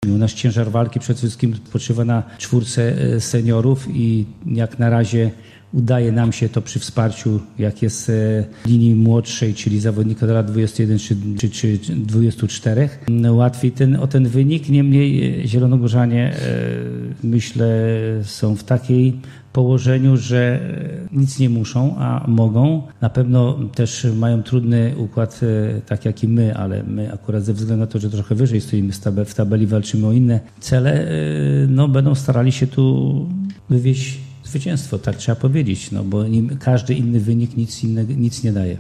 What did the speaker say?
U nas ciężar walki przede wszystkim spoczywa na 4 seniorów i jak na razie udaje nam się to przy wsparciu, jak jest linii młodszej, czyli zawodnika do lat 21 czy 24. Łatwiej o ten wynik. Niemniej zielonogórzanie, myślę, są w takiej położeniu, że nic nie muszą, a mogą. Na pewno też mają trudny układ, tak jak i my, ale my akurat ze względu na to, że trochę wyżej stoimy w tabeli, walczymy o inne cele, będą starali się tu wywieźć zwycięstwo, tak trzeba powiedzieć, bo każdy inny wynik nic nie daje.